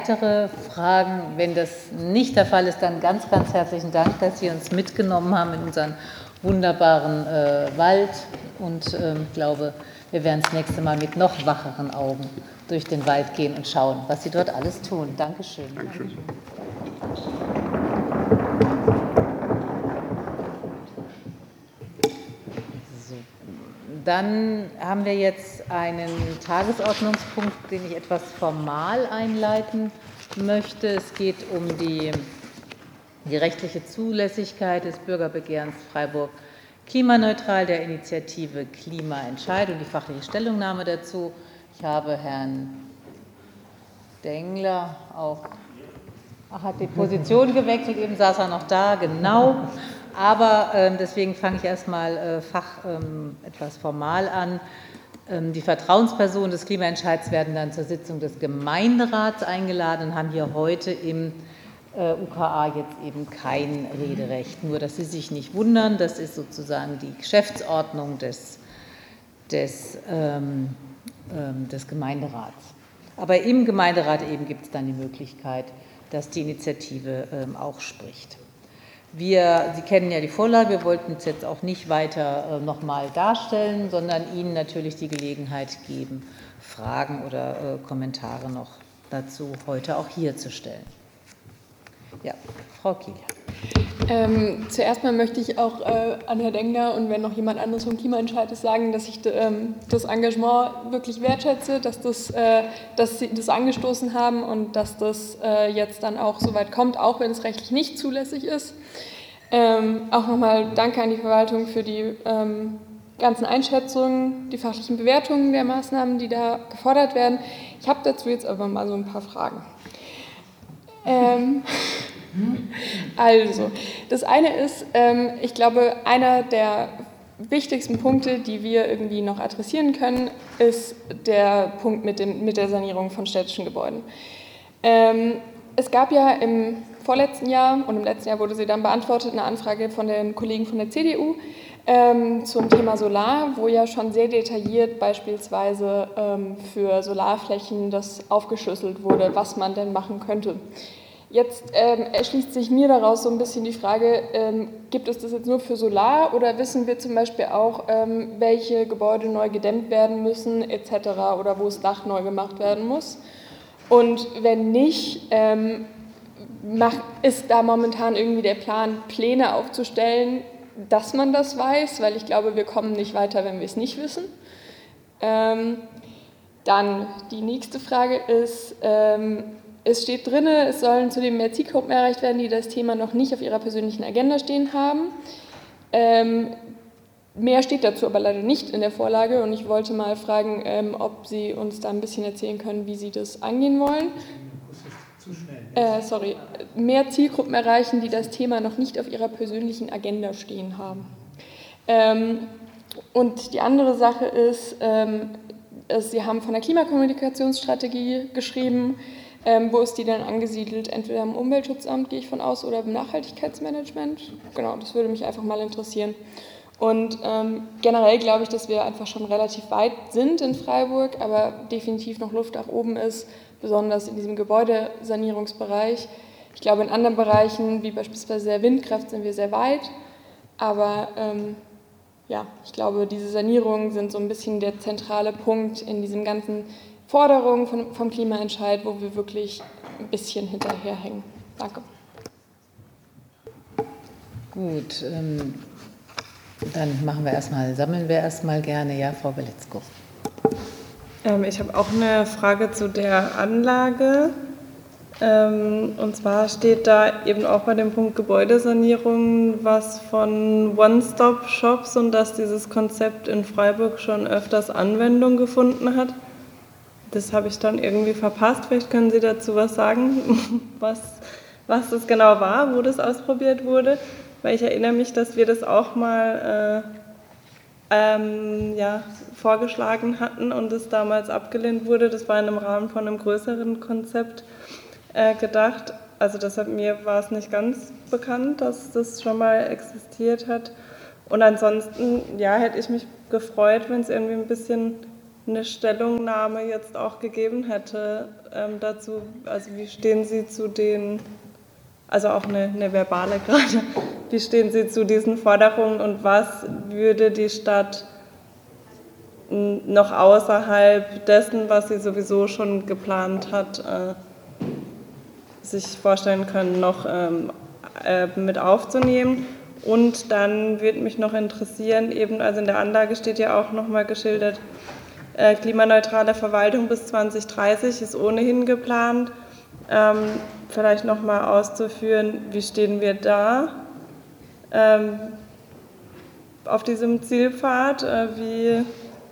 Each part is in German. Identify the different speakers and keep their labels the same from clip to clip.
Speaker 1: Weitere Fragen? Wenn das nicht der Fall ist, dann ganz, ganz herzlichen Dank, dass Sie uns mitgenommen haben in unseren wunderbaren Wald. Und ich glaube, wir werden das nächste Mal mit noch wacheren Augen durch den Wald gehen und schauen, was Sie dort alles tun. Dankeschön.
Speaker 2: Dankeschön.
Speaker 1: Dann haben wir jetzt einen Tagesordnungspunkt, den ich etwas formal einleiten möchte. Es geht um die rechtliche Zulässigkeit des Bürgerbegehrens Freiburg klimaneutral, der Initiative Klimaentscheid und die fachliche Stellungnahme dazu. Ich habe Herrn Dengler auch, hat die Position gewechselt, eben saß er noch da, genau. Aber deswegen fange ich erstmal etwas formal an. Die Vertrauenspersonen des Klimaentscheids werden dann zur Sitzung des Gemeinderats eingeladen und haben hier heute im UKA jetzt eben kein Rederecht. Nur, dass Sie sich nicht wundern, das ist sozusagen die Geschäftsordnung des Gemeinderats. Aber im Gemeinderat eben gibt es dann die Möglichkeit, dass die Initiative auch spricht. Sie kennen ja die Vorlage, wir wollten es jetzt auch nicht weiter nochmal darstellen, sondern Ihnen natürlich die Gelegenheit geben, Fragen oder Kommentare noch dazu heute auch hier zu stellen. Ja, Frau Kieler.
Speaker 3: Zuerst mal möchte ich auch an Herrn Dengler und wenn noch jemand anderes vom Klimaentscheid ist, sagen, dass ich das Engagement wirklich wertschätze, dass Sie das angestoßen haben und dass das jetzt dann auch so weit kommt, auch wenn es rechtlich nicht zulässig ist. Auch nochmal danke an die Verwaltung für die ganzen Einschätzungen, die fachlichen Bewertungen der Maßnahmen, die da gefordert werden. Ich habe dazu jetzt aber mal so ein paar Fragen. Also, das eine ist, ich glaube, einer der wichtigsten Punkte, die wir irgendwie noch adressieren können, ist der Punkt mit der Sanierung von städtischen Gebäuden. Es gab ja im vorletzten Jahr und im letzten Jahr wurde sie dann beantwortet, eine Anfrage von den Kollegen von der CDU zum Thema Solar, wo ja schon sehr detailliert beispielsweise für Solarflächen das aufgeschlüsselt wurde, was man denn machen könnte. Jetzt erschließt sich mir daraus so ein bisschen die Frage, gibt es das jetzt nur für Solar oder wissen wir zum Beispiel auch, welche Gebäude neu gedämmt werden müssen etc. oder wo das Dach neu gemacht werden muss? Und wenn nicht, ist da momentan irgendwie der Plan, Pläne aufzustellen, dass man das weiß, weil ich glaube, wir kommen nicht weiter, wenn wir es nicht wissen. Dann die nächste Frage ist, es steht drin, es sollen zudem mehr Zielgruppen erreicht werden, die das Thema noch nicht auf ihrer persönlichen Agenda stehen haben. Mehr steht dazu aber leider nicht in der Vorlage und ich wollte mal fragen, ob Sie uns da ein bisschen erzählen können, wie Sie das angehen wollen. Mehr Zielgruppen erreichen, die das Thema noch nicht auf ihrer persönlichen Agenda stehen haben. Und die andere Sache ist, Sie haben von der Klimakommunikationsstrategie geschrieben. Wo ist die denn angesiedelt? Entweder im Umweltschutzamt, gehe ich von aus, oder im Nachhaltigkeitsmanagement? Genau, das würde mich einfach mal interessieren. Und generell glaube ich, dass wir einfach schon relativ weit sind in Freiburg, aber definitiv noch Luft nach oben ist, besonders in diesem Gebäudesanierungsbereich. Ich glaube, in anderen Bereichen, wie beispielsweise der Windkraft, sind wir sehr weit. Aber ich glaube, diese Sanierungen sind so ein bisschen der zentrale Punkt in diesem ganzen Forderungen vom Klimaentscheid, wo wir wirklich ein bisschen hinterherhängen. Danke.
Speaker 1: Gut, dann sammeln wir erstmal gerne. Ja, Frau Belitzko.
Speaker 4: Ich habe auch eine Frage zu der Anlage. Und zwar steht da eben auch bei dem Punkt Gebäudesanierung was von One-Stop-Shops und dass dieses Konzept in Freiburg schon öfters Anwendung gefunden hat. Das habe ich dann irgendwie verpasst. Vielleicht können Sie dazu was sagen, was das genau war, wo das ausprobiert wurde. Weil ich erinnere mich, dass wir das auch mal vorgeschlagen hatten und es damals abgelehnt wurde. Das war in einem Rahmen von einem größeren Konzept gedacht. Also deshalb mir war es nicht ganz bekannt, dass das schon mal existiert hat. Und ansonsten, hätte ich mich gefreut, wenn es irgendwie ein bisschen eine Stellungnahme jetzt auch gegeben hätte dazu. Also wie stehen Sie zu den, also auch eine verbale gerade, wie stehen Sie zu diesen Forderungen und was würde die Stadt noch außerhalb dessen, was sie sowieso schon geplant hat, sich vorstellen können, noch mit aufzunehmen? Und dann würde mich noch interessieren, eben, also in der Anlage steht ja auch nochmal geschildert, klimaneutrale Verwaltung bis 2030 ist ohnehin geplant. Vielleicht nochmal auszuführen, wie stehen wir da auf diesem Zielpfad? Wie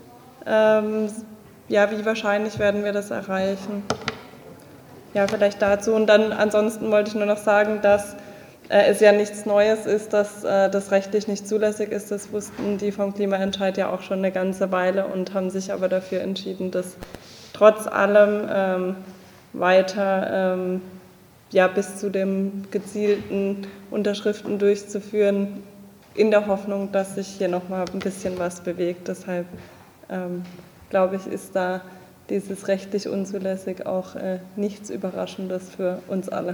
Speaker 4: wahrscheinlich werden wir das erreichen? Ja, vielleicht dazu. Und dann ansonsten wollte ich nur noch sagen, dass es ja nichts Neues ist, dass das rechtlich nicht zulässig ist. Das wussten die vom Klimaentscheid ja auch schon eine ganze Weile und haben sich aber dafür entschieden, das trotz allem weiter bis zu dem gezielten Unterschriften durchzuführen, in der Hoffnung, dass sich hier nochmal ein bisschen was bewegt. Deshalb glaube ich, ist da dieses rechtlich unzulässig auch nichts Überraschendes für uns alle.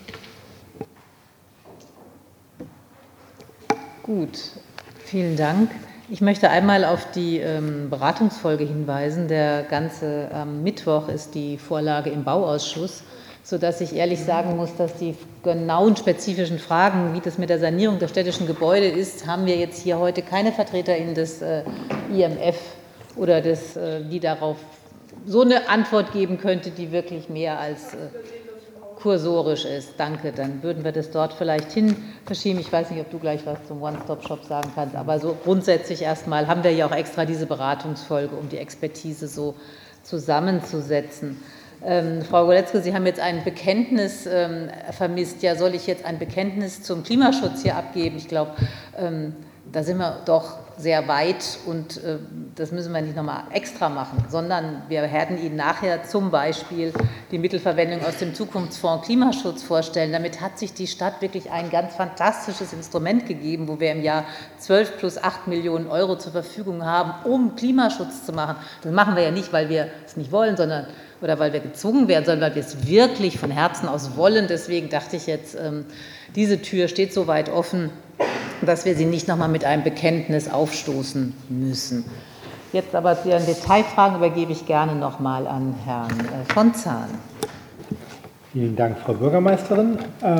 Speaker 1: Gut, vielen Dank. Ich möchte einmal auf die Beratungsfolge hinweisen. Der ganze Mittwoch ist die Vorlage im Bauausschuss, sodass ich ehrlich sagen muss, dass die genauen spezifischen Fragen, wie das mit der Sanierung der städtischen Gebäude ist, haben wir jetzt hier heute keine VertreterInnen des IMF oder die darauf so eine Antwort geben könnte, die wirklich mehr als kursorisch ist. Danke, dann würden wir das dort vielleicht hin verschieben. Ich weiß nicht, ob du gleich was zum One-Stop-Shop sagen kannst, aber so grundsätzlich erstmal haben wir ja auch extra diese Beratungsfolge, um die Expertise so zusammenzusetzen. Frau Goletzke, Sie haben jetzt ein Bekenntnis vermisst. Ja, soll ich jetzt ein Bekenntnis zum Klimaschutz hier abgeben? Ich glaube, da sind wir doch sehr weit und das müssen wir nicht nochmal extra machen, sondern wir werden Ihnen nachher zum Beispiel die Mittelverwendung aus dem Zukunftsfonds Klimaschutz vorstellen. Damit hat sich die Stadt wirklich ein ganz fantastisches Instrument gegeben, wo wir im Jahr 12 plus 8 Millionen Euro zur Verfügung haben, um Klimaschutz zu machen. Das machen wir ja nicht, weil wir es nicht wollen, sondern oder weil wir gezwungen werden, sondern weil wir es wirklich von Herzen aus wollen. Deswegen dachte ich jetzt, diese Tür steht so weit offen, dass wir sie nicht nochmal mit einem Bekenntnis aufstoßen müssen. Jetzt aber zu Ihren Detailfragen übergebe ich gerne nochmal an Herrn von Zahn.
Speaker 2: Vielen Dank, Frau Bürgermeisterin.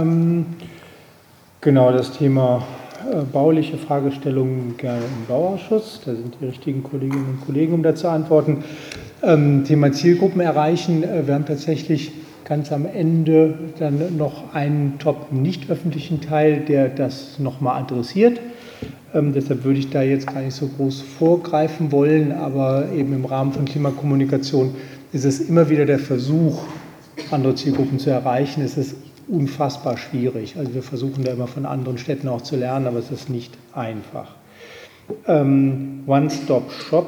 Speaker 2: Genau, das Thema bauliche Fragestellungen gerne im Bauausschuss. Da sind die richtigen Kolleginnen und Kollegen, um da zu antworten. Thema Zielgruppen erreichen. Wir haben tatsächlich ganz am Ende dann noch einen nicht öffentlichen Teil, der das nochmal adressiert. Deshalb würde ich da jetzt gar nicht so groß vorgreifen wollen, aber eben im Rahmen von Klimakommunikation ist es immer wieder der Versuch, andere Zielgruppen zu erreichen. Es ist unfassbar schwierig. Also wir versuchen da immer von anderen Städten auch zu lernen, aber es ist nicht einfach. One-Stop-Shop.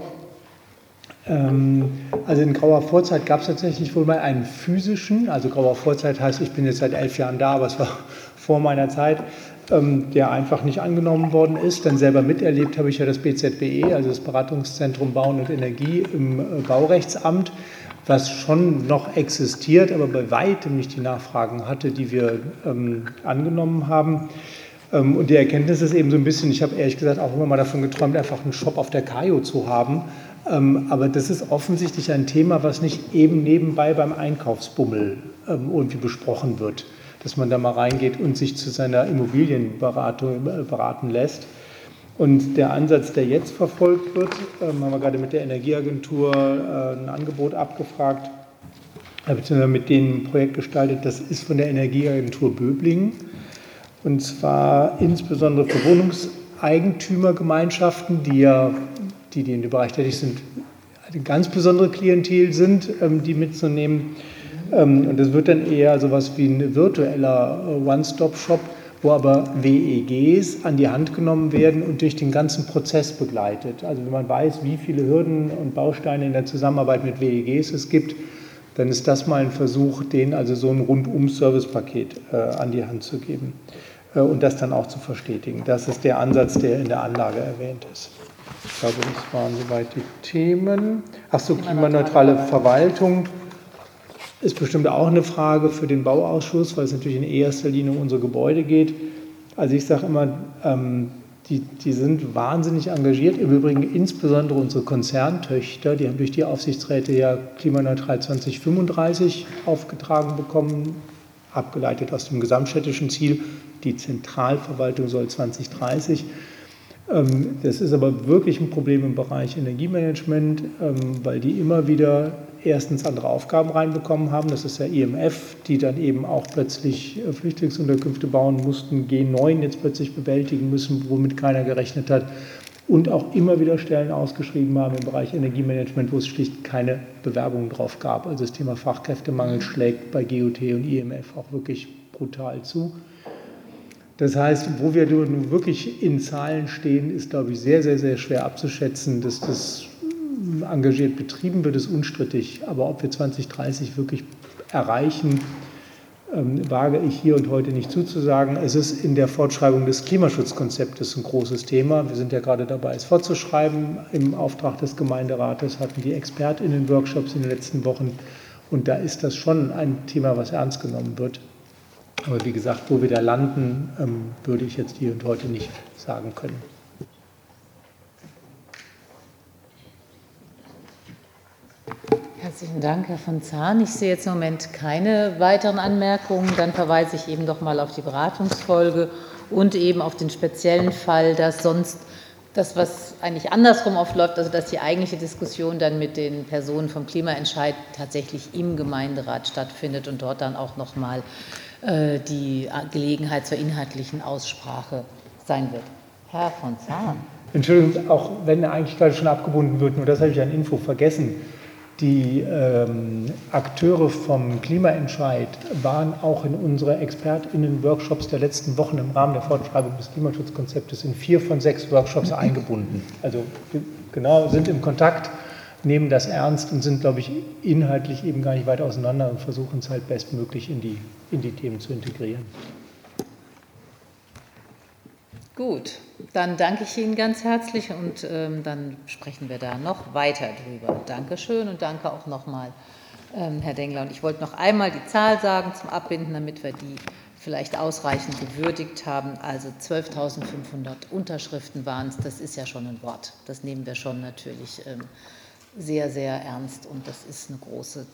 Speaker 2: Also in Grauer Vorzeit gab es tatsächlich wohl mal einen physischen, also Grauer Vorzeit heißt, ich bin jetzt seit 11 Jahren da, aber es war vor meiner Zeit, der einfach nicht angenommen worden ist. Dann selber miterlebt habe ich ja das BZBE, also das Beratungszentrum Bauen und Energie im Baurechtsamt, was schon noch existiert, aber bei weitem nicht die Nachfragen hatte, die wir angenommen haben. Und die Erkenntnis ist eben so ein bisschen, ich habe ehrlich gesagt auch immer mal davon geträumt, einfach einen Shop auf der Kajo zu haben. Aber das ist offensichtlich ein Thema, was nicht eben nebenbei beim Einkaufsbummel irgendwie besprochen wird, dass man da mal reingeht und sich zu seiner Immobilienberatung beraten lässt. Und der Ansatz, der jetzt verfolgt wird, haben wir gerade mit der Energieagentur ein Angebot abgefragt, beziehungsweise mit denen ein Projekt gestaltet, das ist von der Energieagentur Böblingen. Und zwar insbesondere für Wohnungseigentümergemeinschaften, die in dem Bereich tätig sind, eine ganz besondere Klientel sind, die mitzunehmen. Und das wird dann eher so etwas wie ein virtueller One-Stop-Shop, wo aber WEGs an die Hand genommen werden und durch den ganzen Prozess begleitet. Also wenn man weiß, wie viele Hürden und Bausteine in der Zusammenarbeit mit WEGs es gibt, dann ist das mal ein Versuch, denen also so ein Rundum-Service-Paket an die Hand zu geben. und das dann auch zu verstetigen. Das ist der Ansatz, der in der Anlage erwähnt ist. Ich glaube, das waren soweit die Themen. Ach so, klimaneutrale Verwaltung ist bestimmt auch eine Frage für den Bauausschuss, weil es natürlich in erster Linie um unsere Gebäude geht. Also ich sage immer, die sind wahnsinnig engagiert. Im Übrigen insbesondere unsere Konzerntöchter, die haben durch die Aufsichtsräte ja klimaneutral 2035 aufgetragen bekommen, abgeleitet aus dem gesamtstädtischen Ziel. Die Zentralverwaltung soll 2030. Das ist aber wirklich ein Problem im Bereich Energiemanagement, weil die immer wieder erstens andere Aufgaben reinbekommen haben. Das ist der IMF, die dann eben auch plötzlich Flüchtlingsunterkünfte bauen mussten, G9 jetzt plötzlich bewältigen müssen, womit keiner gerechnet hat. Und auch immer wieder Stellen ausgeschrieben haben im Bereich Energiemanagement, wo es schlicht keine Bewerbungen drauf gab. Also das Thema Fachkräftemangel schlägt bei GOT und IMF auch wirklich brutal zu. Das heißt, wo wir nun wirklich in Zahlen stehen, ist, glaube ich, sehr, sehr, sehr schwer abzuschätzen. Dass das engagiert betrieben wird, ist unstrittig. Aber ob wir 2030 wirklich erreichen, wage ich hier und heute nicht zuzusagen. Es ist in der Fortschreibung des Klimaschutzkonzeptes ein großes Thema. Wir sind ja gerade dabei, es fortzuschreiben. Im Auftrag des Gemeinderates hatten die ExpertInnen-Workshops in den letzten Wochen. Und da ist das schon ein Thema, was ernst genommen wird. Aber wie gesagt, wo wir da landen, würde ich jetzt hier und heute nicht sagen können.
Speaker 1: Herzlichen Dank, Herr von Zahn. Ich sehe jetzt im Moment keine weiteren Anmerkungen. Dann verweise ich eben doch mal auf die Beratungsfolge und eben auf den speziellen Fall, dass sonst das, was eigentlich andersrum oft läuft, also dass die eigentliche Diskussion dann mit den Personen vom Klimaentscheid tatsächlich im Gemeinderat stattfindet und dort dann auch nochmal die Gelegenheit zur inhaltlichen Aussprache sein wird. Herr von Zahn.
Speaker 2: Entschuldigung, auch wenn eigentlich gerade schon abgebunden wird, nur das habe ich an Info vergessen. Die Akteure vom Klimaentscheid waren auch in unsere ExpertInnen-Workshops der letzten Wochen im Rahmen der Fortschreibung des Klimaschutzkonzeptes in 4 von 6 Workshops eingebunden. Also genau, sind im Kontakt, nehmen das ernst und sind, glaube ich, inhaltlich eben gar nicht weit auseinander und versuchen es halt bestmöglich in die Themen zu integrieren.
Speaker 1: Gut, dann danke ich Ihnen ganz herzlich und dann sprechen wir da noch weiter drüber. Dankeschön und danke auch nochmal, Herr Dengler. Und ich wollte noch einmal die Zahl sagen zum Abbinden, damit wir die vielleicht ausreichend gewürdigt haben. Also 12.500 Unterschriften waren es, das ist ja schon ein Wort. Das nehmen wir schon natürlich sehr, sehr ernst und das ist eine große